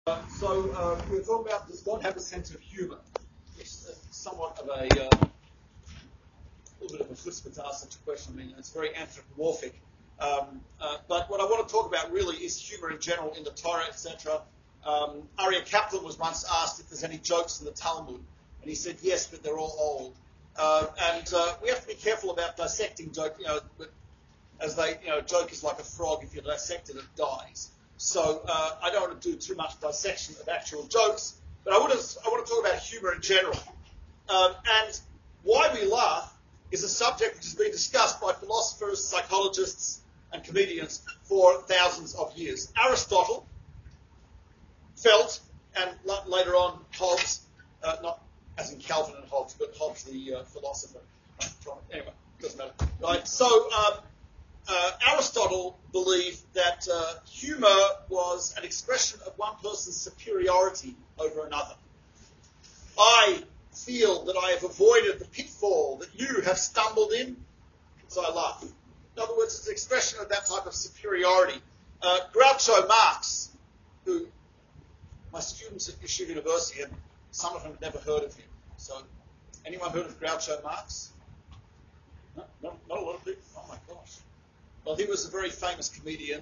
We're talking about, does God have a sense of humour? It's somewhat of a little bit of a chutzpah to ask such a question. I mean, it's very anthropomorphic. But what I want to talk about really is humour in general in the Torah, etc. Aryeh Kaplan was once asked if there's any jokes in the Talmud, and he said yes, but they're all old. We have to be careful about dissecting joke. Joke is like a frog. If you dissect it, it dies. So I don't want to do too much dissection of actual jokes, but I want to talk about humour in general. And why we laugh is a subject which has been discussed by philosophers, psychologists, and comedians for thousands of years. Aristotle felt, and later on Hobbes, not as in Calvin and Hobbes, but Hobbes the philosopher. Anyway, doesn't matter. Right? So Aristotle believed that humour was an expression of one person's superiority over another. I feel that I have avoided the pitfall that you have stumbled in, so I laugh. In other words, it's an expression of that type of superiority. Groucho Marx, who my students at Yeshiva University, some of them have never heard of him. So, anyone heard of Groucho Marx? No, not a lot of people. Oh my gosh. Well, he was a very famous comedian,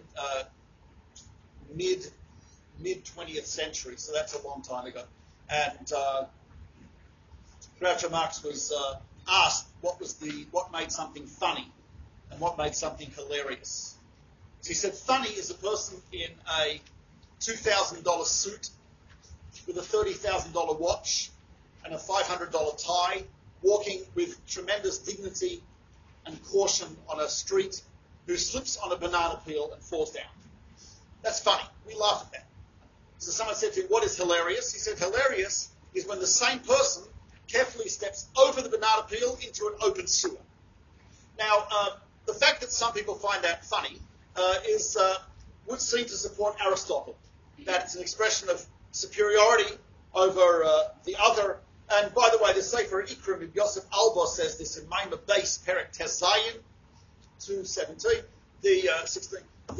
mid 20th century, so that's a long time ago. And Groucho Marx was asked what made something funny and what made something hilarious. So he said, funny is a person in a $2,000 suit with a $30,000 watch and a $500 tie, walking with tremendous dignity and caution on a street, who slips on a banana peel and falls down. That's funny. We laugh at that. So someone said to him, what is hilarious? He said, hilarious is when the same person carefully steps over the banana peel into an open sewer. Now, the fact that some people find that funny would seem to support Aristotle, that it's an expression of superiority over the other. And by the way, the Sefer Ikrim, Yosef Albo says this in Maimah Beis, Perek Tes Zayin, 2:17, the 16.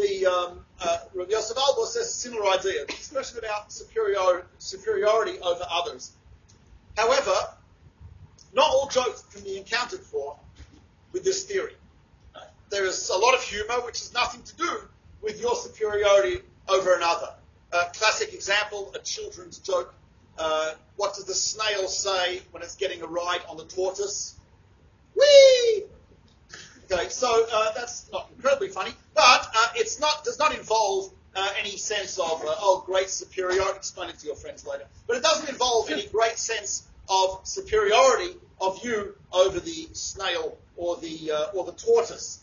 Rav Yosef Albo says a similar idea, an expression about superiority over others. However, not all jokes can be accounted for with this theory. There is a lot of humour which has nothing to do with your superiority over another. Classic example, a children's joke. What does the snail say when it's getting a ride on the tortoise? Whee! Okay, so that's not incredibly funny, but does not involve any sense of great superiority. Explain it to your friends later. But it doesn't involve any great sense of superiority of you over the snail or the tortoise.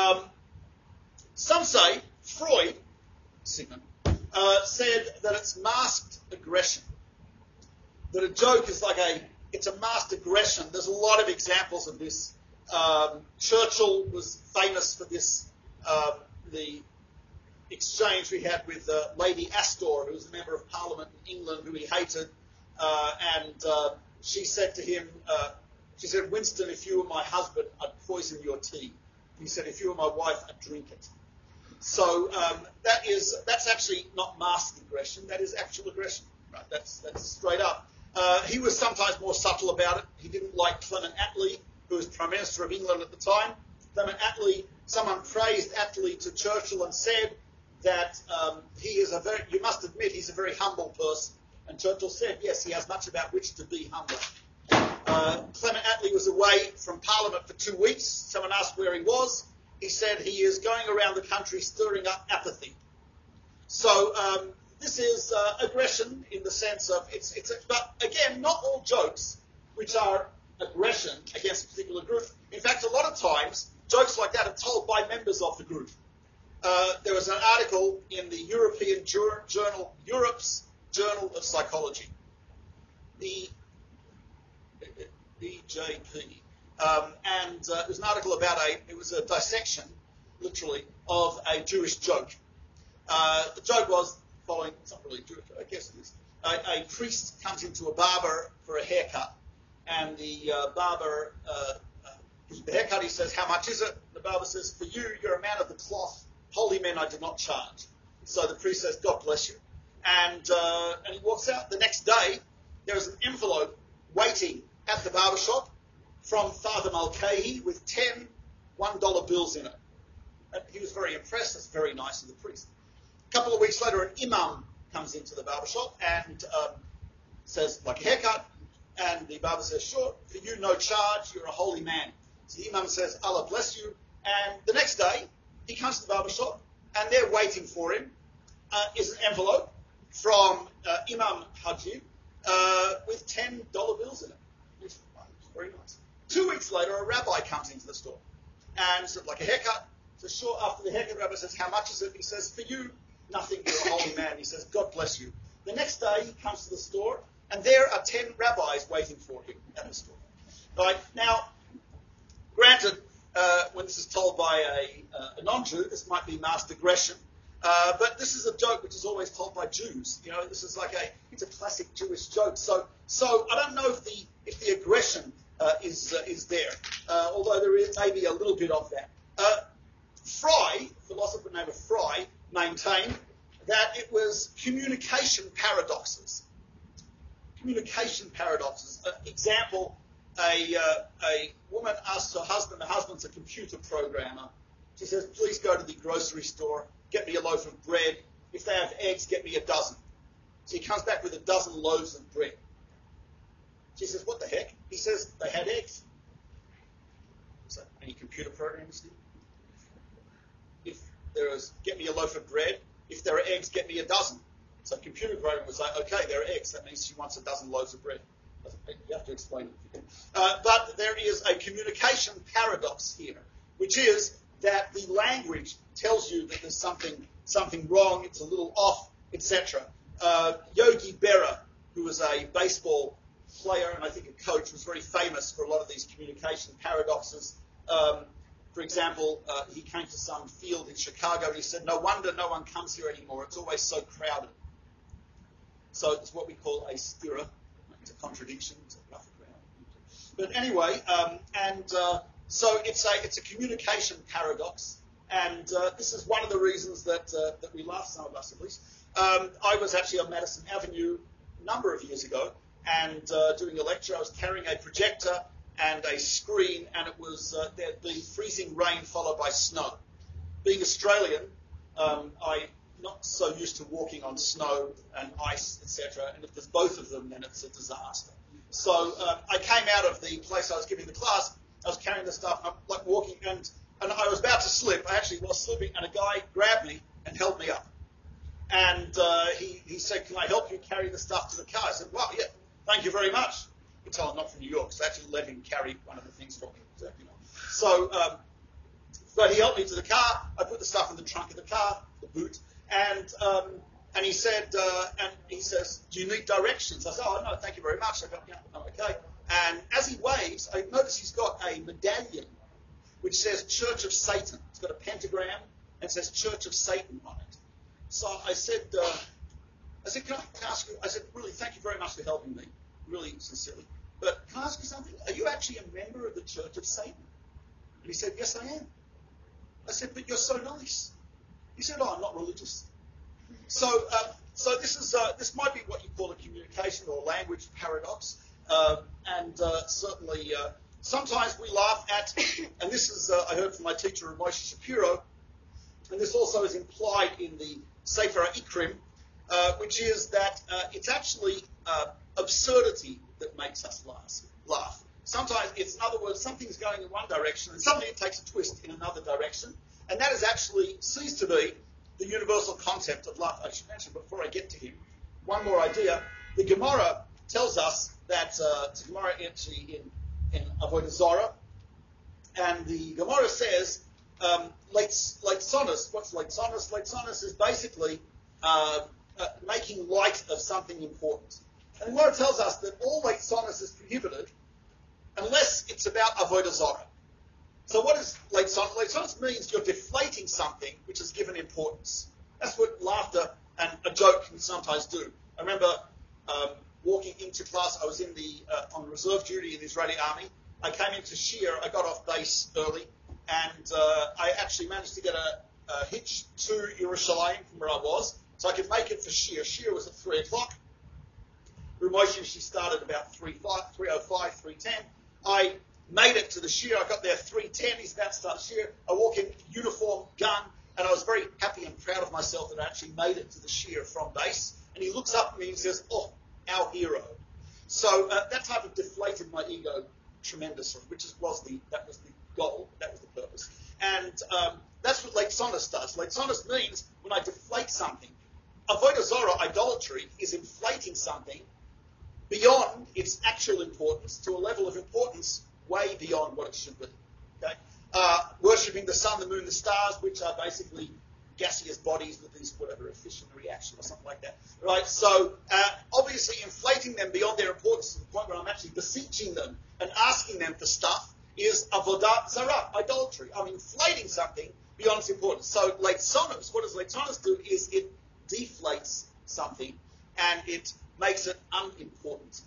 Some say Freud, Sigmund, said that it's masked aggression. That a joke is it's a masked aggression. There's a lot of examples of this. Churchill was famous for this, the exchange we had with Lady Astor, who was a member of Parliament in England, who he hated, and she said to him, she said, Winston, if you were my husband, I'd poison your tea. He said, if you were my wife, I'd drink it. So that's actually not masked aggression, that is actual aggression. Right? That's straight up. He was sometimes more subtle about it. He didn't like Clement Attlee, who was Prime Minister of England at the time. Clement Attlee, someone praised Attlee to Churchill and said that you must admit he's a very humble person. And Churchill said, yes, he has much about which to be humble. Clement Attlee was away from Parliament for 2 weeks. Someone asked where he was. He said he is going around the country stirring up apathy. So this is aggression in the sense of but again, not all jokes which are aggression against a particular group. In fact, a lot of times, jokes like that are told by members of the group. There was an article in the European journal, Europe's Journal of Psychology, the EJP, and it was an article about it was a dissection, literally, of a Jewish joke. The joke was following, it's not really Jewish, I guess it is. A priest comes into a barber for a haircut. And the barber gives the haircut. He says, how much is it? The barber says, for you, you're a man of the cloth. Holy men I do not charge. So the priest says, God bless you. and he walks out. The next day, there is an envelope waiting at the barber shop from Father Mulcahy with 10 $1 bills in it. And he was very impressed. That's very nice of the priest. A couple of weeks later, an imam comes into the barber shop and says, like a haircut. And the barber says, sure, for you, no charge. You're a holy man. So the imam says, Allah bless you. And the next day, he comes to the barber shop, and there waiting for him is an envelope from Imam Hajib with $10 bills in it. It's very nice. 2 weeks later, a rabbi comes into the store and said, like a haircut. So sure, after the haircut, rabbi says, how much is it? He says, for you, nothing. You're a holy man. He says, God bless you. The next day, he comes to the store, and there are 10 rabbis waiting for him at the store. Right? Now, granted, when this is told by a non-Jew, this might be mass digression, but this is a joke which is always told by Jews. You know, this is it's a classic Jewish joke. So I don't know if the aggression is there, although there is maybe a little bit of that. Fry, philosopher named Fry, maintained that it was communication paradoxes. Communication paradoxes. Example, a woman asks her husband, the husband's a computer programmer. She says, please go to the grocery store, get me a loaf of bread. If they have eggs, get me a dozen. So he comes back with a dozen loaves of bread. She says, what the heck? He says, they had eggs. So, any computer programmers do? If there is, get me a loaf of bread. If there are eggs, get me a dozen. So computer programmer would say, okay, there are eggs. That means she wants a dozen loaves of bread. You have to explain it if you can. But there is a communication paradox here, which is that the language tells you that there's something wrong, it's a little off, etc. Yogi Berra, who was a baseball player and I think a coach, was very famous for a lot of these communication paradoxes. For example, he came to some field in Chicago and he said, no wonder no one comes here anymore. It's always so crowded. So it's what we call a stira. It's a contradiction. It's a rough ground. But anyway, so it's a communication paradox. And this is one of the reasons that we laugh, some of us at least. I was actually on Madison Avenue a number of years ago and doing a lecture. I was carrying a projector and a screen, and it was there'd be freezing rain followed by snow. Being Australian, I'm not so used to walking on snow and ice, etc. And if there's both of them, then it's a disaster. So I came out of the place I was giving the class. I was carrying the stuff, and I'm like walking, and I was about to slip. I actually was slipping, and a guy grabbed me and held me up. And he said, "Can I help you carry the stuff to the car?" I said, "Well, yeah, thank you very much." You can tell I'm not from New York, so I actually let him carry one of the things for me. So, but he helped me to the car. I put the stuff in the trunk of the car, the boot, and he said, and he says, "Do you need directions?" I said, "Oh no, thank you very much. I'm okay." And as he waves, I notice he's got a medallion which says Church of Satan. It's got a pentagram and says Church of Satan on it. So I said, "Can I ask you?" I said, "Really, thank you very much for helping me, really sincerely. But can I ask you something? Are you actually a member of the Church of Satan?" And he said, "Yes, I am." I said, "But you're so nice." He said, "Oh, I'm not religious." So this might be what you call a communication or language paradox, and certainly sometimes we laugh at, and this is I heard from my teacher Moshe Shapiro, and this also is implied in the Sefer Ikrim, which is that it's actually absurdity that makes us laugh. Sometimes it's, in other words, something's going in one direction and suddenly it takes a twist in another direction, and that is actually seems to be the universal concept of laugh. I should mention before I get to him one more idea. The Gemara tells us that it's a Gemara actually in Avodah Zarah, and the Gemara says Leitzonos. What's Leitzonos? Leitzonos is basically making light of something important. And the Gemara tells us that all Leitzonos is prohibited unless it's about Avodah Zarah. So what is Leitzonos? Leitzonos means you're deflating something which is given importance. That's what laughter and a joke can sometimes do. I remember walking into class. I was in on reserve duty in the Israeli army. I came into Shir. I got off base early, and I actually managed to get a hitch to Yerushalayim from where I was. So I could make it for Shir. Shir was at 3 o'clock. Ramoshi, she started about 3:05, 3:10. I made it to the Shir. I got there 3:10. He's about to start Shir. I walk in, uniform, gun, and I was very happy and proud of myself that I actually made it to the Shir from base. And he looks up at me and says, "Oh, our hero." So that type of deflated my ego tremendously, was the goal, that was the purpose. And that's what Leitzonos does. Leitzonos means when I deflate something. Avodah Zorah, idolatry, is inflating something beyond its actual importance to a level of importance way beyond what it should be. Okay? Worshipping the sun, the moon, the stars, which are basically gaseous bodies with these whatever fission reaction or something like that. Right? So obviously inflating them beyond their importance to the point where I'm actually beseeching them and asking them for stuff is avodah zarah, idolatry. I'm inflating something beyond its importance. So Leitzonos, what does Leitzonos do is it deflates something and it makes it unimportant.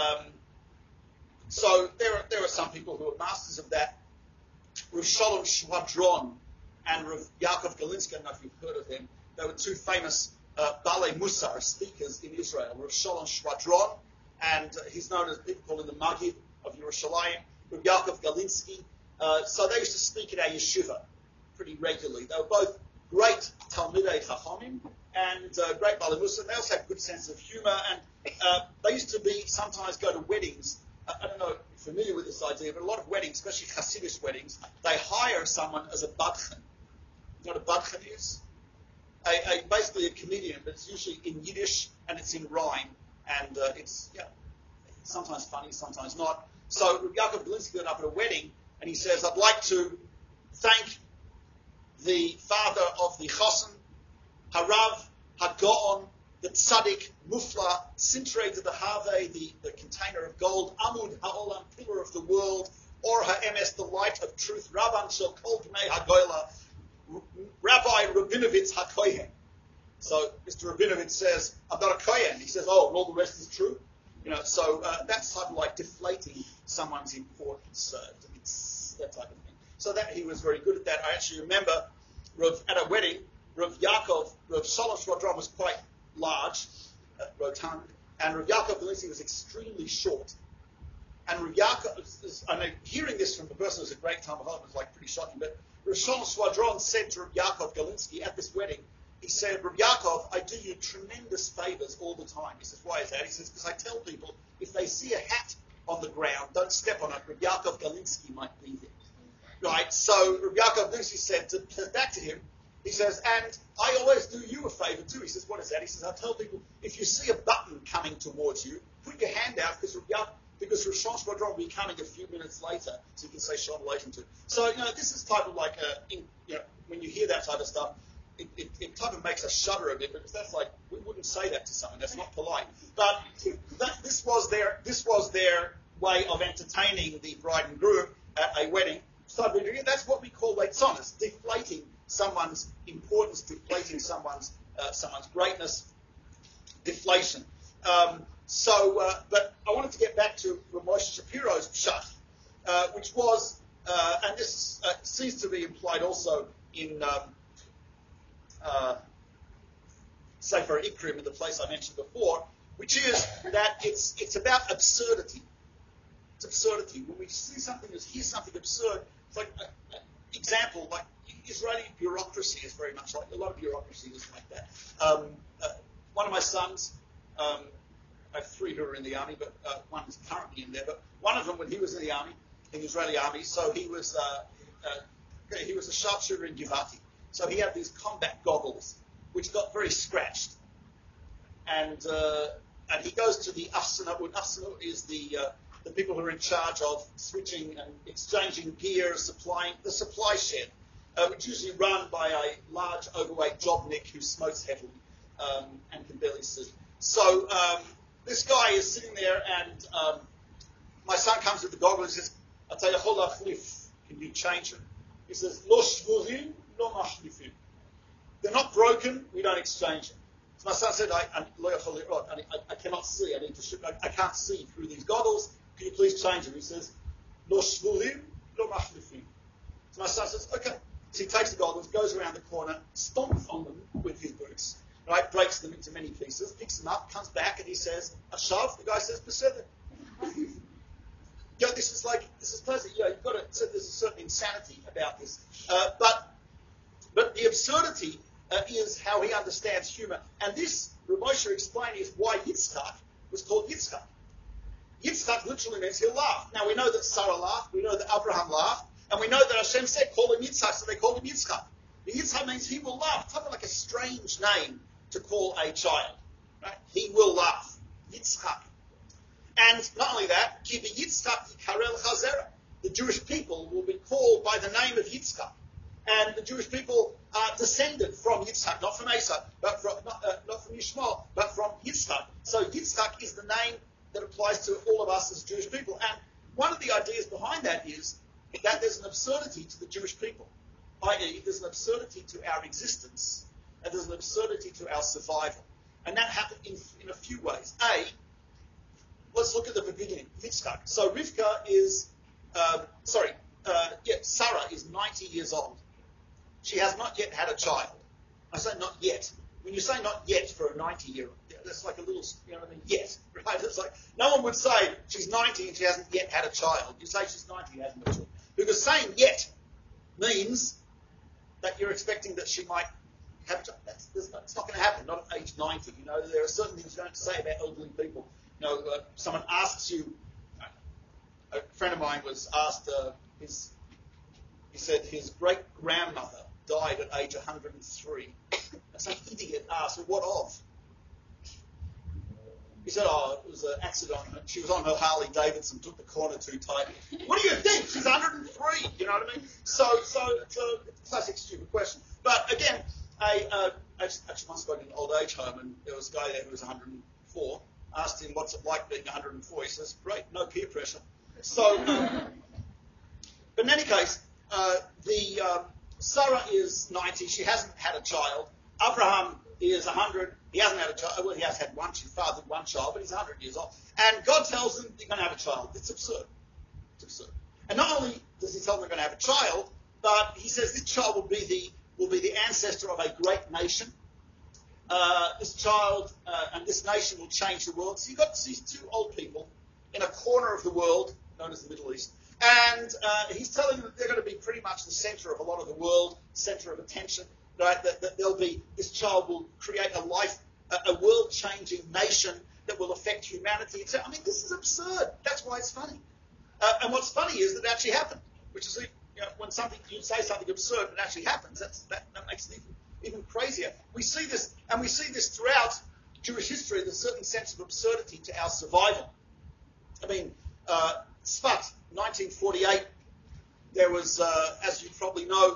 So there are some people who are masters of that. Rav Shalom Shvadron and Rav Yaakov Galinsky, I don't know if you've heard of them. They were two famous Balei Musar speakers in Israel. Rav Shalom Shvadron, and he's known as, people call him the Maggid of Yerushalayim. Rav Yaakov Galinsky. So they used to speak at our yeshiva pretty regularly. They were both great Talmidei Chachamim and great Balei Musar. They also had a good sense of humour, and they used to sometimes go to weddings. I don't know if you're familiar with this idea, but a lot of weddings, especially Hasidic weddings, they hire someone as a badchen. You know what a badchen is? Basically a comedian, but it's usually in Yiddish and it's in rhyme, and it's sometimes funny, sometimes not. So Yaakov Galinsky got up at a wedding, and he says, "I'd like to thank the father of the Chosen, Harav Hagaon, the Tzaddik Mufla, Sintrei de Have, the container of gold, Amud Ha'olam, pillar of the world, Or Ha'emes, the light of truth, Rabban Shel Kol Bnei Hagoyla, Rabbi Rabinovitz HaKohen." So Mr. Rabinovitz says, "I'm not a Kohen." He says, "Oh, and all the rest is true." So that's type of like deflating someone's importance. It's that type of thing. So that he was very good at that. I actually remember at a wedding, Rav Shalom Shvadron was quite large, rotund, and Rav Yaakov Galinsky was extremely short. And Rav Yaakov, I know hearing this from the person who's a great Talmud Chacham was like pretty shocking, but Rav Shalom Shvadron said to Rav Yaakov Galinsky at this wedding, he said, "Rav Yaakov, I do you tremendous favors all the time." He says, "Why is that?" He says, "Because I tell people, if they see a hat on the ground, don't step on it. Rav Yaakov Galinsky might be there." Right? So Rav Yaakov Galinsky said back to him, he says, "And I always do you a favor too." He says, "What is that?" He says, "I tell people, if you see a button coming towards you, put your hand out because Rav Shalom Shvadron will be coming a few minutes later, so you can say Shalom Aleichem to him." So, this is type of like when you hear that type of stuff, it type of makes us shudder a bit, because that's like, we wouldn't say that to someone. That's not polite. But this was their way of entertaining the bride and groom at a wedding. So that's what we call Leitzonos, deflating someone's importance, deflating someone's greatness, deflation. But I wanted to get back to Rav Moshe Shapiro's pshat, which was, and this seems to be implied also in Sefer Ikrim, in the place I mentioned before, which is that it's about absurdity. It's absurdity. When we see something, hear something absurd, it's like, example, like Israeli bureaucracy is very much like, a lot of bureaucracy is like that. One of my sons, I have three who are in the army, but one is currently in there, but one of them, when he was in the army, in the Israeli army, so he was a sharpshooter in Givati. So he had these combat goggles, which got very scratched. And he goes to the Afsana. Afsana is the people who are in charge of switching and exchanging gear, supplying the supply shed, which is usually run by a large, overweight jobnik who smokes heavily and can barely see. So this guy is sitting there, and my son comes with the goggles and says, "Can you change them?" He says, "Lo shvurim, lo machlifim." They're not broken, we don't exchange them. So my son said, I cannot see. I can't see through these goggles. Can you please change them? He says, "Lo shvurim, lo machlifim." So my son says, "Okay." So he takes the goggles, goes around the corner, stomps on them with his boots, right? Breaks them into many pieces, picks them up, comes back, and he says, "Ashav." The guy says, "Beseder." This is pleasant. You've got to. So there's a certain insanity about this, but the absurdity is how he understands humor, and this Rav Moshe explained is why Yitzchak was called Yitzchak. Yitzchak literally means he'll laugh. Now we know that Sarah laughed, we know that Abraham laughed, and we know that Hashem said, "Call him Yitzchak," so they called him Yitzchak. The Yitzchak means he will laugh. It's something like a strange name to call a child. Right? He will laugh. Yitzchak. And not only that, Ki Yitzchak Yikarel Chazera. The Jewish people will be called by the name of Yitzchak. And the Jewish people are descended from Yitzchak, not from Esau, but not from Yishmael, but from Yitzchak. So Yitzchak is the name that applies to all of us as Jewish people. And one of the ideas behind that is that there's an absurdity to the Jewish people, i.e. there's an absurdity to our existence, and there's an absurdity to our survival. And that happened in a few ways. Let's look at the beginning, Yitzchak. So Rivka is, Sarah is 90 years old. She has not yet had a child. I say not yet. When you say not yet for a 90-year-old, that's like a little, yet, right? It's like, no one would say she's 90 and she hasn't yet had a child. You say she's 90 and hasn't had a child. Because saying yet means that you're expecting that she might have a child. It's not going to happen, not at age 90. There are certain things you don't say about elderly people. Someone asks you, a friend of mine was asked, he said his great-grandmother died at age 103. And some idiot asked, "Well, what of?" He said, it was an accident. She was on her Harley Davidson, took the corner too tight. What do you think? She's 103. You know what I mean? So it's a classic stupid question. But again, I actually once spoke in an old age home, and there was a guy there who was 104. Asked him, "What's it like being 104? He says, "Great, no peer pressure." So, but in any case, Sarah is 90. She hasn't had a child. Abraham is 100. He hasn't had a child. Well, he has had one. She fathered one child, but he's 100 years old. And God tells him you're going to have a child. It's absurd. It's absurd. And not only does he tell them they're going to have a child, but he says this child will be the ancestor of a great nation. This child and this nation will change the world. So you've got these two old people in a corner of the world, known as the Middle East, and he's telling them that they're going to be pretty much the center of a lot of the world, center of attention, right? That this child will create a world-changing nation that will affect humanity. I mean, this is absurd. That's why it's funny. And what's funny is that it actually happened, which is when you say something absurd and it actually happens, that makes it even crazier. We see this, and we see this throughout Jewish history. There's a certain sense of absurdity to our survival. I mean, Tzfat, 1948, there was, as you probably know,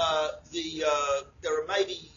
there are maybe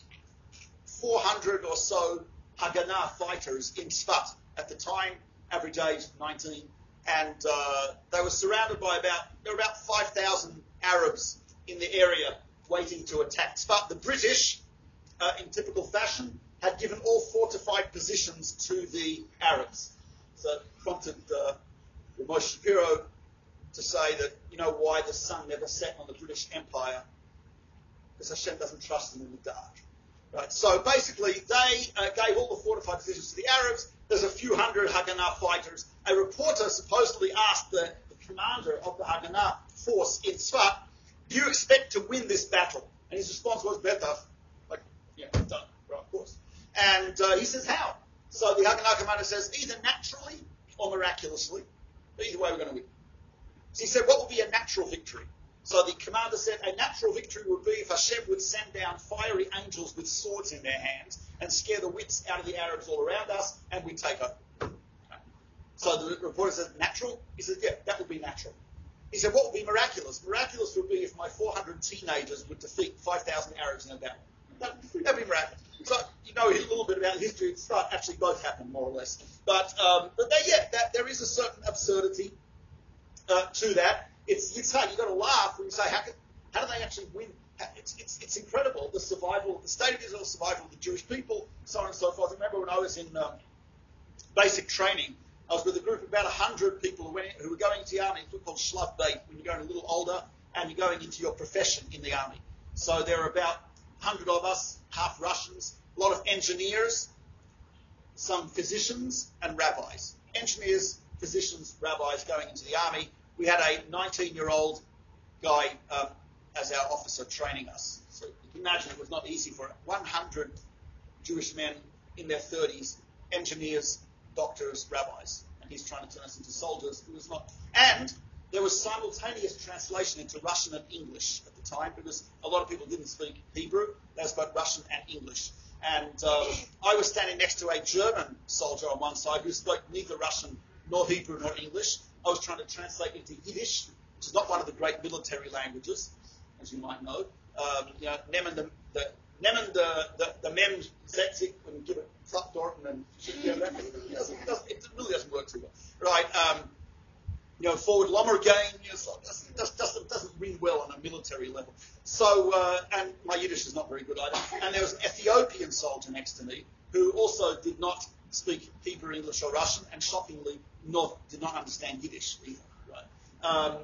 400 or so Haganah fighters in Tzfat at the time, average age 19, and they were surrounded by about 5,000 Arabs in the area waiting to attack Tzfat. The British, in typical fashion, had given all fortified positions to the Arabs. So it prompted Moshe Shapiro to say that, why the sun never set on the British Empire? Because Hashem doesn't trust them in the dark. Right? So basically, they gave all the fortified positions to the Arabs. There's a few hundred Haganah fighters. A reporter supposedly asked the commander of the Haganah force in Tzfat, "Do you expect to win this battle?" And his response was, "Better." Done. Right, of course. And he says, "How?" So the Haganah commander says, "Either naturally or miraculously. But either way, we're going to win." So he said, "What would be a natural victory?" So the commander said, "A natural victory would be if Hashem would send down fiery angels with swords in their hands and scare the wits out of the Arabs all around us, and we'd take over." So the reporter said, "Natural?" He said, "Yeah, that would be natural." He said, "What would be miraculous?" Miraculous would be if my 400 teenagers would defeat 5,000 Arabs in a battle. That'd be miraculous. So you know a little bit about history. It's actually both happened more or less. But there is a certain absurdity to that. It's hard. You've got to laugh when you say, how do they actually win? It's incredible, the survival, the state of Israel's survival of the Jewish people, so on and so forth. I remember when I was in basic training, I was with a group of about 100 people who were going into the army. It's what's called Shlav Beit, when you're going a little older and you're going into your profession in the army. So there are about 100 of us, half Russians, a lot of engineers, some physicians, and rabbis. Engineers, physicians, rabbis going into the army. We had a 19-year-old guy as our officer training us. So you can imagine it was not easy for 100 Jewish men in their 30s, engineers, doctors, rabbis. And he's trying to turn us into soldiers. It was not. And there was simultaneous translation into Russian and English at the time because a lot of people didn't speak Hebrew. They spoke Russian and English. And I was standing next to a German soldier on one side who spoke neither Russian nor Hebrew nor English. I was trying to translate into Yiddish, which is not one of the great military languages, as you might know. Nehmen the mem zetzik and give it Dorten and it really doesn't work too well, right? Forward Lommer again, doesn't ring well on a military level. So, and my Yiddish is not very good either. And there was an Ethiopian soldier next to me who also did not speak Hebrew, English, or Russian, and shockingly did not understand Yiddish either. Right?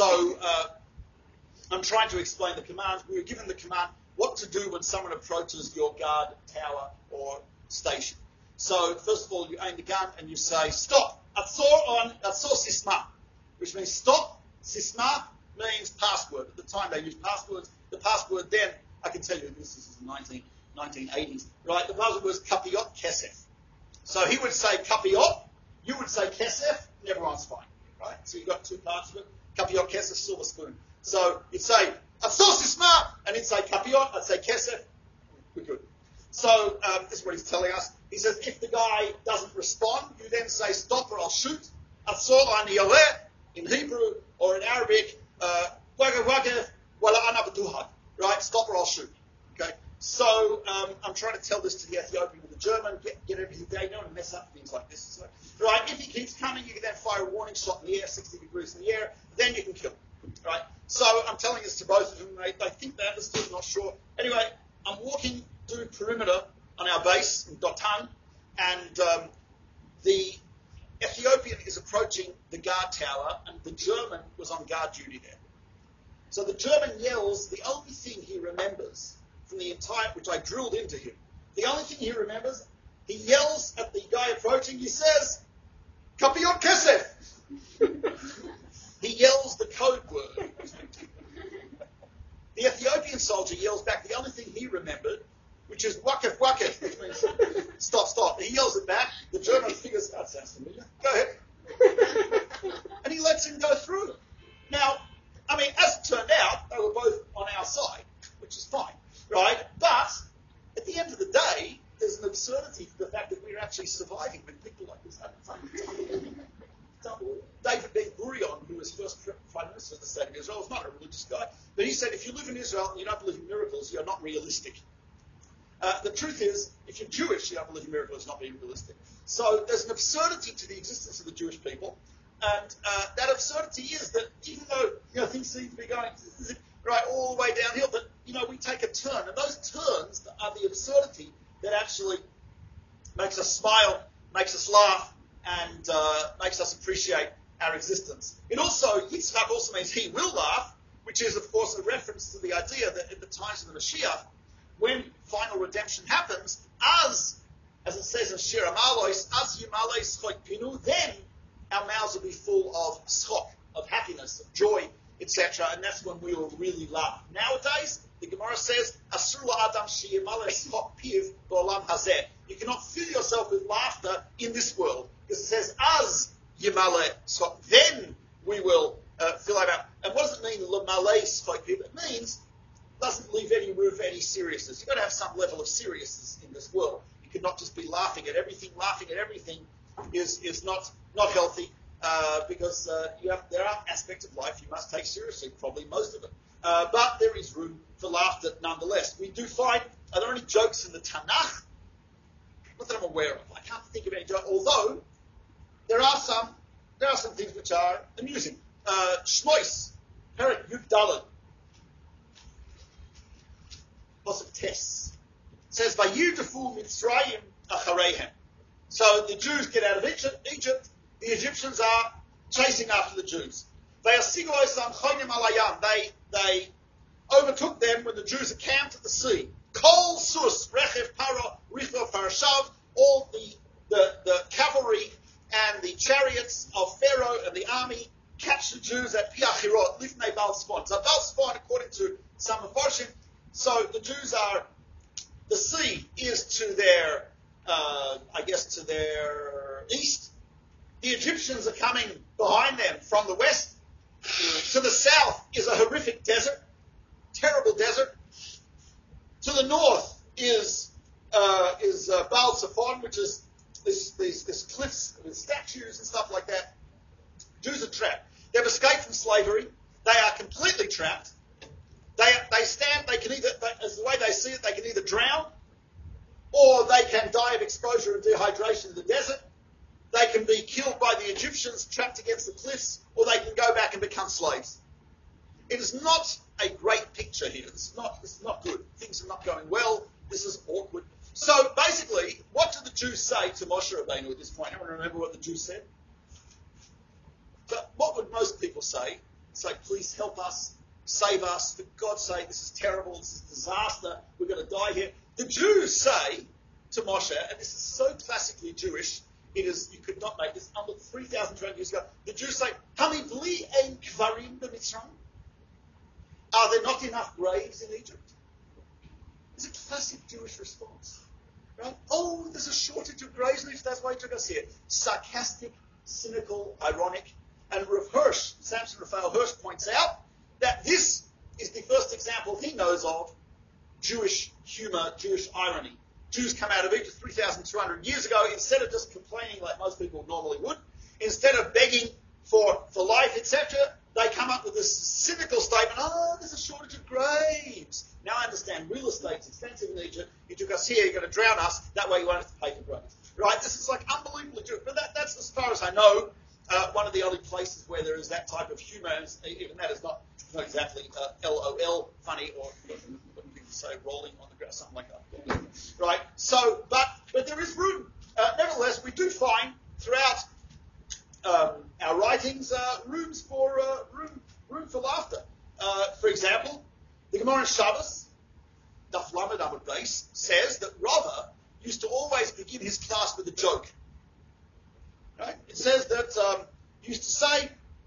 I'm trying to explain the command. We were given the command what to do when someone approaches your guard tower or station. So, first of all, you aim the gun and you say, stop. Atzor sisma, which means stop. Sisma means password. At the time they used passwords. The password then, I can tell you this is the 1980s, right? The password was kapiot kesef. So he would say kapiot, you would say kesef, and everyone's fine, right? So you've got two parts of it. Kapiot kesef, silver spoon. So you'd say atzor sisma, and he'd say kapiot, I'd say kesef, we're good. So this is what he's telling us. He says, if the guy doesn't respond, you then say, stop or I'll shoot. Atzor ani yoreh in Hebrew or in Arabic, wagah wala ana b'duhad, right? Stop or I'll shoot. Okay. So I'm trying to tell this to the Ethiopian and the German, get everything. They don't want to mess up things like this. So, right? If he keeps coming, you can then fire a warning shot in the air, 60 degrees in the air. Then you can kill him. Right? So I'm telling this to both of them. They think they understood. Not sure. Anyway, I'm walking through perimeter on our base in Dotan, and the Ethiopian is approaching the guard tower, and the German was on guard duty there. So the German yells the only thing he remembers from the entire, which I drilled into him, the only thing he remembers, he yells at the guy approaching, he says, Kapiot Kesef! He yells the code word. The Ethiopian soldier yells back the only thing he remembered, which is wakef, wakef, which means stop, stop. He yells it back. The German figures, that sounds familiar. Go ahead. And he lets him go through. Now, I mean, as it turned out, they were both on our side, which is fine, right? But at the end of the day, there's an absurdity to the fact that we're actually surviving when people like this happen. David Ben-Gurion, who was first Prime Minister of the State of Israel, was not a religious guy, but he said, if you live in Israel and you don't believe in miracles, you're not realistic. The truth is, if you're Jewish, you don't believe in miracles, it's not being realistic. So there's an absurdity to the existence of the Jewish people, and that absurdity is that even though things seem to be going right all the way downhill, that we take a turn, and those turns are the absurdity that actually makes us smile, makes us laugh, and makes us appreciate our existence. It also, Yitzchak also means he will laugh, which is, of course, a reference to the idea that in the times of the Mashiach, when final redemption happens, as it says in Shir HaMa'alos, as Yimalei Schok Pinu, then our mouths will be full of schok, of happiness, of joy, etc., and that's when we will really laugh. Nowadays, the Gemara says, Asur la'adam sheyimalei schok piv ba'olam hazeh. You cannot fill yourself with laughter in this world, because it says, as Yimalei schok, then we will fill our mouth. And what does it mean, l'malei schok piv? It means doesn't leave any room for any seriousness. You've got to have some level of seriousness in this world. You cannot just be laughing at everything. Laughing at everything is not healthy because there are aspects of life you must take seriously, probably most of it. But there is room for laughter nonetheless. We do find, are there any jokes in the Tanakh? Not that I'm aware of. I can't think of any jokes, although there are some things which are amusing. Shmois, Perek Yud Daled, Pasuk Tes, says, Vayirdefu Mitzrayim achareihem. So the Jews get out of Egypt, the Egyptians are chasing after the Jews. They overtook them when the Jews are camped at the sea. Kol sus rechev paro richo parashav, all the cavalry and the chariots of Pharaoh and the army catch the Jews at Piachirot, Livnei Baal Tzfon. So Baal Tzfon, according to some Mefarshim, so the Jews are, the sea is to their, to their east. The Egyptians are coming behind them from the west. To the south is a horrific desert, terrible desert. To the north is Baal Tzfon, which is this cliffs with statues and stuff like that. Jews are trapped. They've escaped from slavery. They are completely trapped. They can either, as the way they see it, they can either drown, or they can die of exposure and dehydration in the desert. They can be killed by the Egyptians, trapped against the cliffs, or they can go back and become slaves. It is not a great picture here. It's not good. Things are not going well. This is awkward. So basically, what do the Jews say to Moshe Rabbeinu at this point? Anyone remember what the Jews said? So what would most people say? Say, please help us, save us, for God's sake, this is terrible, this is a disaster, we're going to die here. The Jews say to Moshe, and this is so classically Jewish, it is, you could not make this, under 3,200 years ago, the Jews say, Hamivli ein kvarim b'Mitzrayim? Are there not enough graves in Egypt? It's a classic Jewish response. Right? Oh, there's a shortage of graves, and that's why he took us here. Sarcastic, cynical, ironic. And Rav Hirsch, Samson Raphael Hirsch, points out that this is the first example he knows of Jewish humor, Jewish irony. Jews come out of Egypt 3,200 years ago. Instead of just complaining like most people normally would, instead of begging for life, etc., they come up with this cynical statement, oh, there's a shortage of graves. Now I understand real estate's expensive in Egypt. You took us here, you're going to drown us. That way you won't have to pay for graves. Right? This is like unbelievably Jewish. But that's, as far as I know, one of the only places where there is that type of humour, even that is not exactly LOL funny, or what people say, rolling on the ground, something like that. Right? So, but there is room. Nevertheless, we do find throughout our writings room for laughter. For example, the Gemara in Shabbos, Daf Lamed Amud Beis, says that Rava used to always begin his class with a joke. Right? It says that he used to say,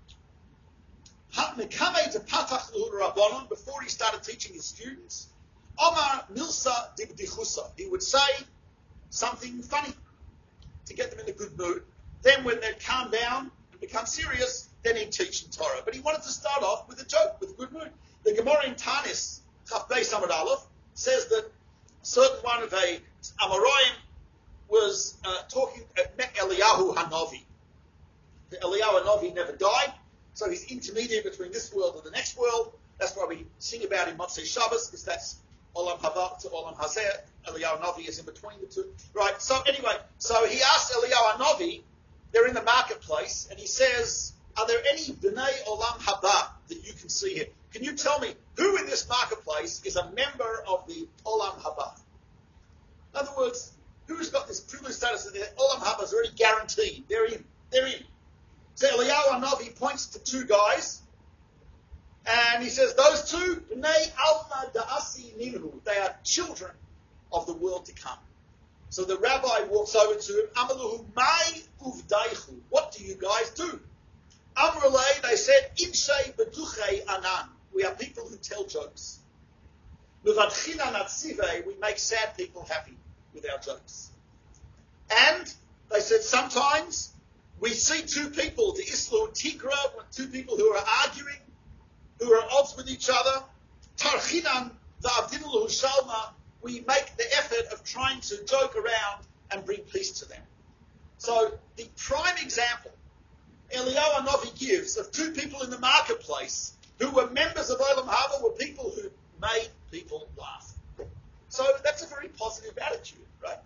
before he started teaching his students, Omar Milsa Dibdichusa. He would say something funny to get them in a good mood. Then when they'd calm down and become serious, then he'd teach them Torah. But he wanted to start off with a joke, with a good mood. The Gemara in Tanis, Chaf Beis Amud Aleph, says that a certain one of a Amoraim was met Eliyahu Hanavi. The Eliyahu Hanavi never died, so he's intermediate between this world and the next world. That's why we sing about him Motzei Shabbos, because that's Olam Haba to Olam Hazeh. Eliyahu Hanavi is in between the two. Right, so anyway, so he asked Eliyahu Hanavi, they're in the marketplace, and he says, are there any B'nai Olam Haba that you can see here? Can you tell me who in this marketplace is a member of the Olam Haba? In other words, who's got this privileged status that the Olam Haba is already guaranteed? They're in. So Eliyahu Hanavi points to two guys, and he says, those two, B'nai Alma Da'asi Nimru, they are children of the world to come. So the rabbi walks over to him, Amaluhu Mai Uvdaichu, what do you guys do? Amrulay, they said, Inshay Beduchei Anan, we are people who tell jokes. Muvadchina Natzive, we make sad people happy with our jokes. And they said sometimes we see two people, the Islu Tigra, two people who are arguing, who are at odds with each other. Tarchinan Va'avdinulu Shalma, we make the effort of trying to joke around and bring peace to them. So the prime example Eliyahu Hanavi gives of two people in the marketplace who were members of Olam Haba were people who made people laugh. So that's a very positive attitude, right?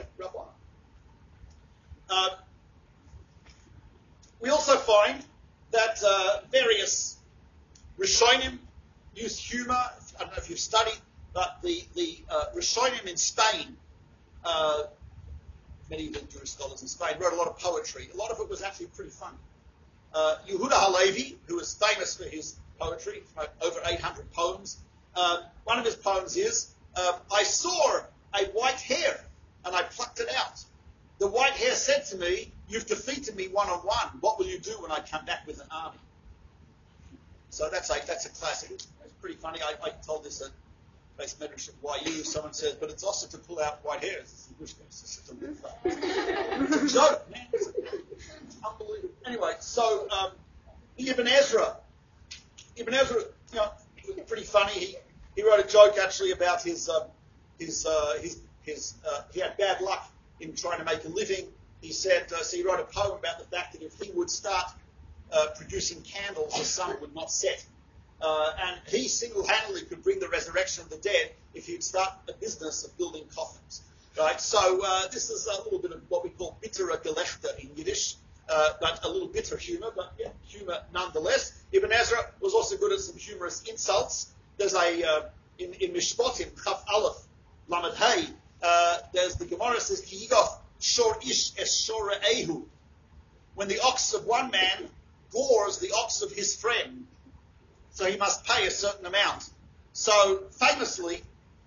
We also find that various Rishonim use humor. I don't know if you've studied, but the Rishonim in Spain, medieval Jewish scholars in Spain, wrote a lot of poetry. A lot of it was actually pretty funny. Yehuda Halevi, who is famous for his poetry, over 800 poems. One of his poems is I saw a white hare, and I plucked it out. The white hare said to me, you've defeated me one-on-one. What will you do when I come back with an army? So that's a classic. It's pretty funny. I told this at base medrash at YU. Someone says, but it's also to pull out white hairs. It's a joke, man. It's unbelievable. Anyway, so Ibn Ezra, pretty funny. He wrote a joke actually about he had bad luck in trying to make a living. He said, so he wrote a poem about the fact that if he would start producing candles, the sun would not set. And he single-handedly could bring the resurrection of the dead if he'd start a business of building coffins. Right? So this is a little bit of what we call bittere Gelächter in Yiddish, but a little bitter humour, but yeah, humour nonetheless. Ibn Ezra was also good at some humorous insults. There's in Mishpatim, Chaf Aleph, Lamed Hey, there's the Gemara says, Ki yigof shor ish es shor re'ehu. When the ox of one man gores the ox of his friend, so he must pay a certain amount. So famously,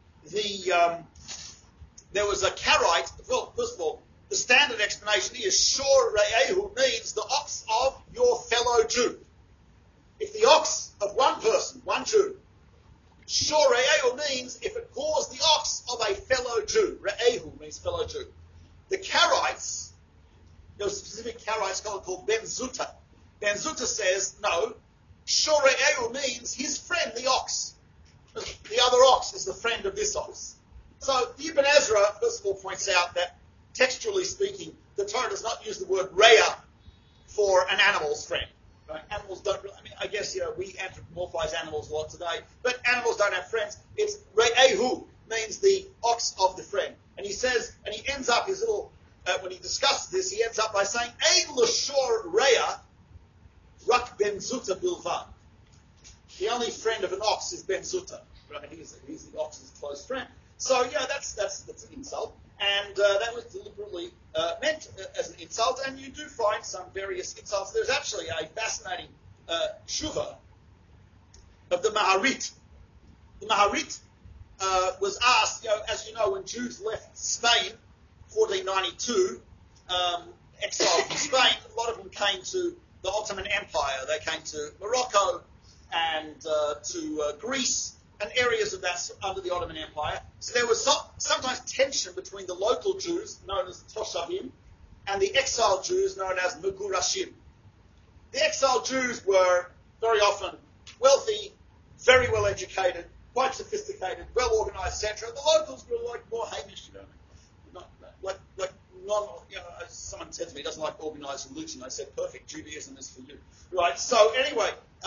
there was a Karaite. Well, first of all, the standard explanation is shor re'ehu means the ox of your fellow Jew. If the ox of one person, one Jew, shor re'ehu means if it gores the ox of a fellow Jew. Re'ehu means fellow Jew. The Karaites, there was a specific Karaite scholar called Ben Zuta. Ben Zuta says, no, shor re'ehu means his friend, the ox. The other ox is the friend of this ox. So Ibn Ezra, first of all, points out that, textually speaking, the Torah does not use the word re'ah for an animal's friend. Right? Animals don't really, I guess, we anthropomorphize animals a lot today, but animals don't have friends. It's re'ehu, means the ox of the friend. And he says, and he ends up his little, when he discusses this, he ends up by saying, Ein l'shor re'ah, rak ben zuta bilvad. The only friend of an ox is Ben Zuta. Right? He's the ox's close friend. So, yeah, that's an insult. And that was deliberately meant as an insult. And you do find some various insults. There's actually a fascinating tshuva of the Maharit. The Maharit was asked, as you know, when Jews left Spain, 1492, exiled from Spain, a lot of them came to the Ottoman Empire. They came to Morocco and to Greece and areas of that under the Ottoman Empire. So there was sometimes tension between the local Jews, known as Toshavim, and the exiled Jews, known as Megurashim. The exiled Jews were very often wealthy, very well educated, quite sophisticated, well organized, etc. The locals were like more Hamish, as someone said to me, he doesn't like organized religion. I said, perfect, Judaism is for you. Right, so anyway,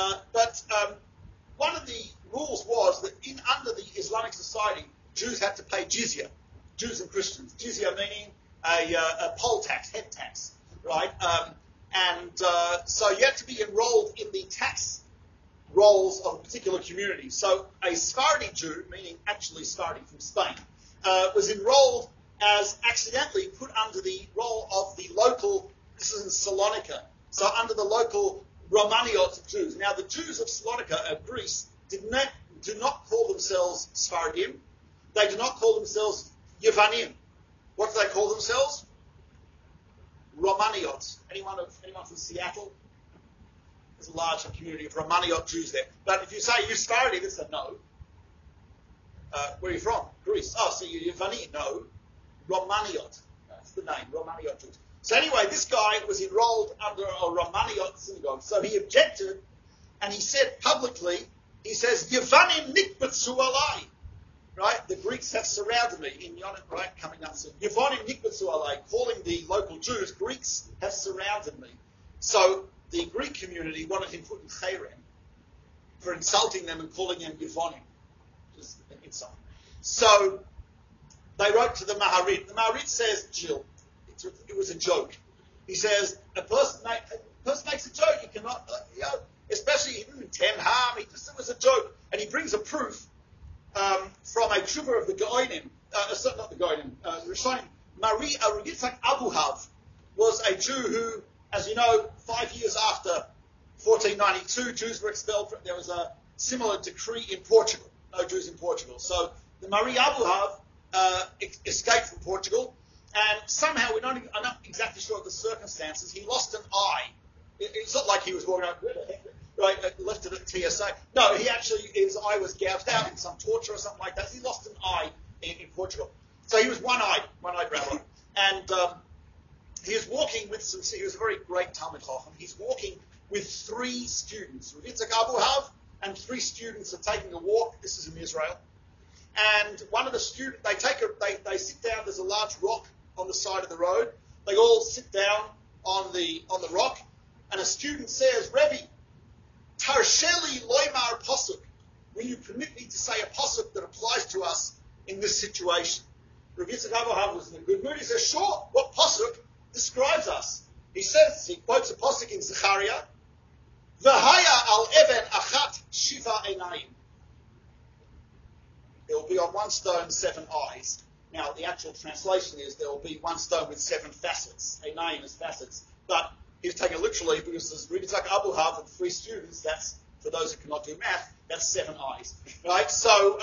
one of the rules was that under the Islamic society, Jews had to pay jizya, Jews and Christians. Jizya meaning a poll tax, head tax, right? So you had to be enrolled in the tax rolls of a particular community. So a Sephardi Jew, meaning actually Sephardi from Spain, was enrolled as accidentally put under the roll of the local, this is in Salonika, so under the local Romaniot Jews. Now the Jews of Salonika, of Greece, do not call themselves Sephardim. They do not call themselves Yevanim. What do they call themselves? Romaniot. Anyone from Seattle? There's a large community of Romaniot Jews there. But if you say you're Sephardi, they say no. Where are you from? Greece. Oh, so you're Yevani? No. Romaniot. That's the name, Romaniot Jews. So anyway, this guy was enrolled under a Romaniot synagogue. So he objected, and he said publicly, he says, Yevanim nikbatsu alai. Right? The Greeks have surrounded me in Yonah, right? Coming up soon. Yevanim nikbatsu alai, calling the local Jews, Greeks have surrounded me. So the Greek community wanted him put in Cherem for insulting them and calling them Yevanim. Just an insult. So they wrote to the Maharit. The Maharit says, Jill, it was a joke. He says, a person makes a joke. You cannot, especially he didn't intend harm. It was a joke. And he brings a proof from a tshuva of the Goinim, not the Goinim, Rishonim. Marie Yitzhak Abuhav was a Jew who, as you know, 5 years after 1492, Jews were expelled. There was a similar decree in Portugal. No Jews in Portugal. So the Mari Abuhav escaped from Portugal, and somehow I'm not exactly sure of the circumstances. He lost an eye. It's not like he was walking around, right, left it at TSA. No, his eye was gouged out in some torture or something like that. He lost an eye in Portugal. So he was one-eyed rabbi. And he was walking with he was a very great Talmid Chacham. He's walking with 3 students. Rav Yitzchak Abuhav and 3 students are taking a walk. This is in Israel. And one of the students, they sit down, there's a large rock on the side of the road. They all sit down on the rock, and a student says, Rebbe, Tarsheli loymar posuk, will you permit me to say a posuk that applies to us in this situation? Rav Yitzchak Abuhav was in a good mood. He says, sure, what posuk describes us? He quotes a posuk in Zechariah, V'haya al even achat shiva einayim. There will be on one stone 7 eyes. Now, the actual translation is there will be one stone with 7 facets. Einayim is facets. But he's taken literally because there's Rav Yitzchak Abuhav and 3 students. That's, for those who cannot do math, that's 7 eyes. Right? So,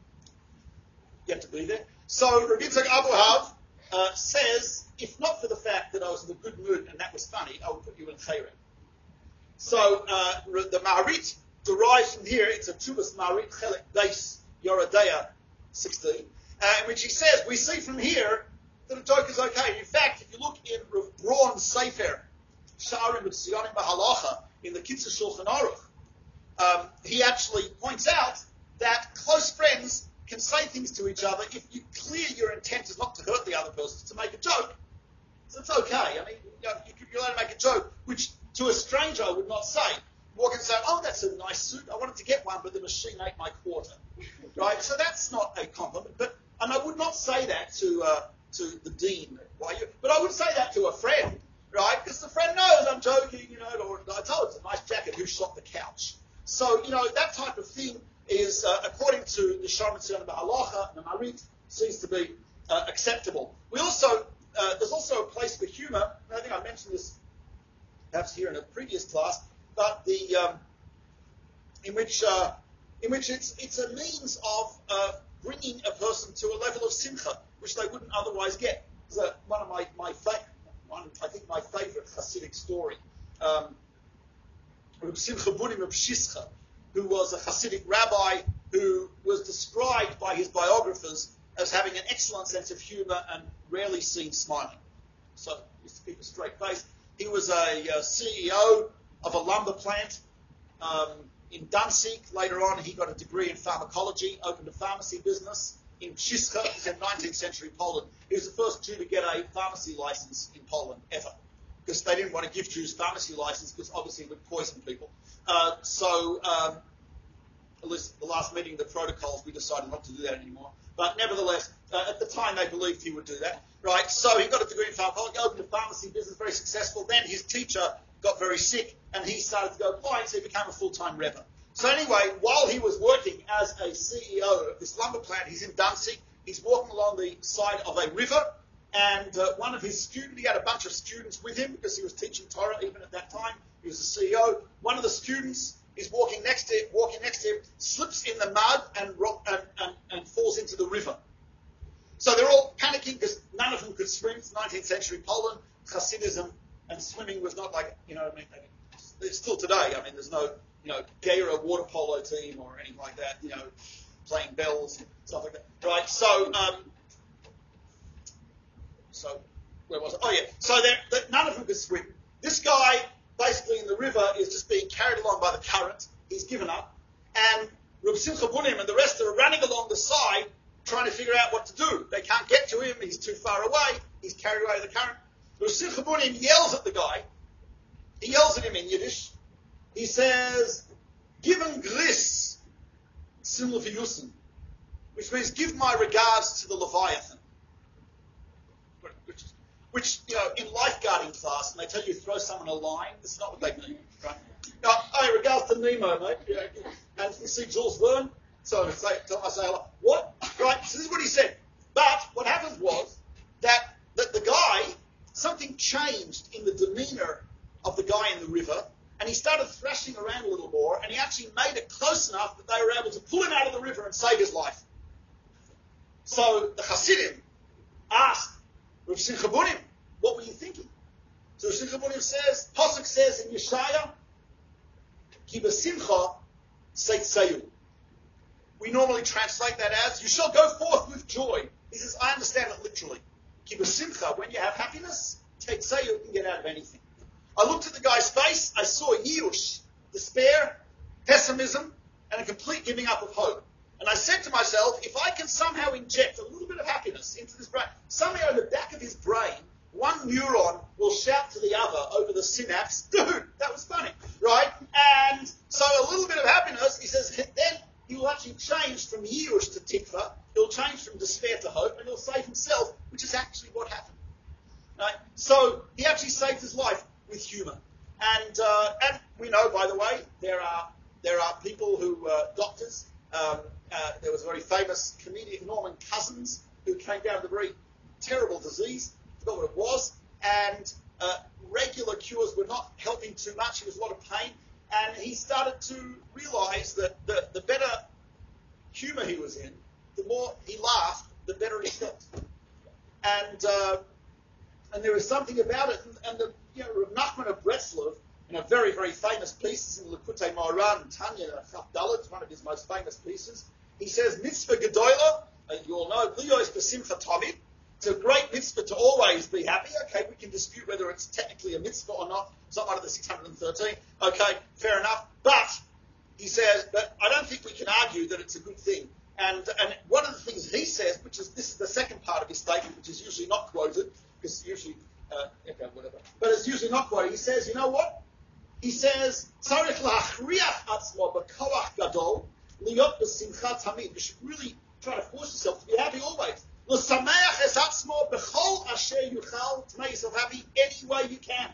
you have to be there. So, Rav Yitzchak Abuhav says, if not for the fact that I was in a good mood and that was funny, I would put you in Chayrim. So, the Maharit derives from here, it's a Tubas Maharit, Chelek Beis, Yoredeya 16, in which he says, we see from here that a joke is okay. In fact, if you look in Rav Braun's Sefer, Sharim B'Tziyonim B'Halacha, in the Kitzur Shulchan Aruch, he actually points out that close friends can say things to each other if you clear your intent is not to hurt the other person, it's to make a joke. So it's okay. I mean, you're allowed to make a joke, which to a stranger I would not say. Walk and say, oh, that's a nice suit. I wanted to get one, but the machine ate my quarter. Right? So that's not a compliment. And I would not say that to the dean. But I would say that to a friend, right? Because the friend knows I'm joking, or I told it's a nice jacket. Who shot the couch? So, that type of thing is, according to the Sharm Tzion B'Halacha, the Marit, seems to be acceptable. There's also a place for humour. I think I mentioned this perhaps here in a previous class, but in which it's a means of bringing a person to a level of simcha which they wouldn't otherwise get. So one of my favorite Hasidic story, Reb Simcha Bunim of Shischa, who was a Hasidic rabbi who was described by his biographers as having an excellent sense of humor and rarely seen smiling. So he used to keep a straight face. He was a CEO of a lumber plant in Danzig. Later on, he got a degree in pharmacology, opened a pharmacy business in Pshiska in 19th century Poland. He was the first Jew to get a pharmacy license in Poland ever, because they didn't want to give Jews pharmacy license because obviously it would poison people. At least the last meeting of the protocols, we decided not to do that anymore. But nevertheless, at the time they believed he would do that. Right, so he got a degree in pharmacology, opened a pharmacy business, very successful. Then his teacher got very sick, and he started to go blind, so he became a full-time rebbe. So anyway, while he was working as a CEO of this lumber plant, he's in Danzig, he's walking along the side of a river, and one of his students, he had a bunch of students with him, because he was teaching Torah even at that time, he was a CEO. One of the students is walking next to him, slips in the mud and falls into the river. So they're all panicking because none of them could swim. It's 19th century Poland, Hasidism, and swimming was not like, it's still today. I mean, there's no, Gera water polo team or anything like that, playing bells and stuff like that. Right, so where was it? Oh yeah, so none of them could swim. This guy, basically in the river, is just being carried along by the current. He's given up. And Reb Simcha Bunim and the rest are running along the side trying to figure out what to do. They can't get to him. He's too far away. He's carried away with the current. Reb Simcha Bunim yells at the guy. He yells at him in Yiddish. He says, "Give him gris, similar to Yusin," which means give my regards to the Leviathan. Which, in lifeguarding class, and they tell you throw someone a line, this is not what they mean, right? Hey, regards to Nemo, mate. And you see Jules Verne, so I tell my sailor, what? Right, so this is what he said. But what happened was that the guy, something changed in the demeanor of the guy in the river, and he started thrashing around a little more, and he actually made it close enough that they were able to pull him out of the river and save his life. So the Hasidim asked Rav Simcha Bunim, what were you thinking? So Rav Simcha Bunim says, Pasuk says in Yeshaya, Ki b'simcha seitzeyu. We normally translate that as, you shall go forth with joy. He says, I understand it literally. Ki b'simcha, when you have happiness, seitzeyu, you can get out of anything. I looked at the guy's face, I saw yiush, despair, pessimism, and a complete giving up of hope. And I said to myself, if I can somehow inject a little bit of happiness into this brain, somehow in the back of his brain, one neuron will shout to the other over the synapse, dude, that was funny, right? And so a little bit of happiness, he says, then he will actually change from yiush to tikva, he'll change from despair to hope, and he'll save himself, which is actually what happened. Right? So he actually saved his life with humour. And we know, by the way, there are people who, doctors, there was a very famous comedian, Norman Cousins, who came down with a very terrible disease, forgot what it was, and regular cures were not helping too much. He was in a lot of pain, and he started to realise that the better humour he was in, the more he laughed, the better he felt. And there is something about it, and Rav Nachman of Breslov, in a very, very famous piece, in Likutei Moharan, Tanya Chaf Dalet, one of his most famous pieces, he says, mitzvah gedola, you all know, liyos b'simcha tamid, it's a great mitzvah to always be happy. Okay, we can dispute whether it's technically a mitzvah or not. It's not one of the 613. Okay, fair enough. But, he says, but I don't think we can argue that it's a good thing. And one of the things he says, this is the second part of his statement, which is usually not quoted, because usually, whatever. But it's usually not quoted. He says, you know what? He says, "Tzarich la'achriach atzmo b'koach gadol liyot b'simcha tamid." You should really try to force yourself to be happy always. L'sameach es atzmo b'chol asher yuchal, to make yourself happy any way you can.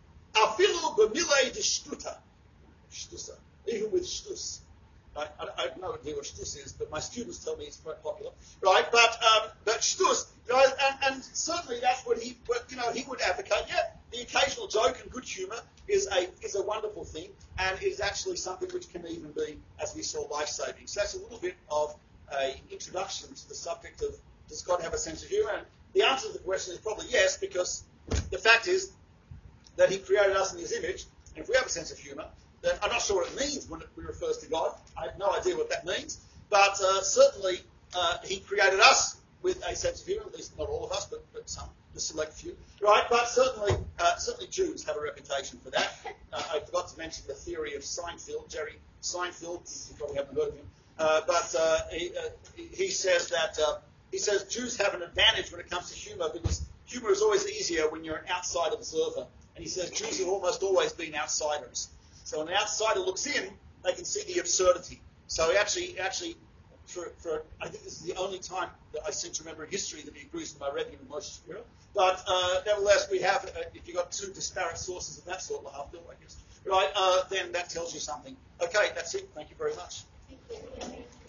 Afilu b'milei d'shtuta, shtusa, even with shtus. I have no idea what shtus is, but my students tell me it's quite popular, right? But shtus, and certainly that's what he would advocate. Yeah, the occasional joke and good humour is a wonderful thing, and is actually something which can even be, as we saw, life-saving. So that's a little bit of an introduction to the subject of, does God have a sense of humour? And the answer to the question is probably yes, because the fact is that he created us in his image, and if we have a sense of humour, then I'm not sure what it means when it refers to God. I have no idea what that means, but certainly he created us with a sense of humour, at least not all of us, but some, the select few, right? But certainly Jews have a reputation for that. I forgot to mention the theory of Seinfeld, Jerry Seinfeld. You probably haven't heard of him, but he says that Jews have an advantage when it comes to humour, because humour is always easier when you're an outside observer. And he says Jews have almost always been outsiders. So when an outsider looks in, they can see the absurdity. So actually, for I think this is the only time that I seem to remember in history that he agrees with my Rebbe and Moshe Shapiro. But nevertheless, we have, if you've got two disparate sources of that sort, Lahavdil, I guess, right, then that tells you something. Okay, that's it. Thank you very much. Thank you.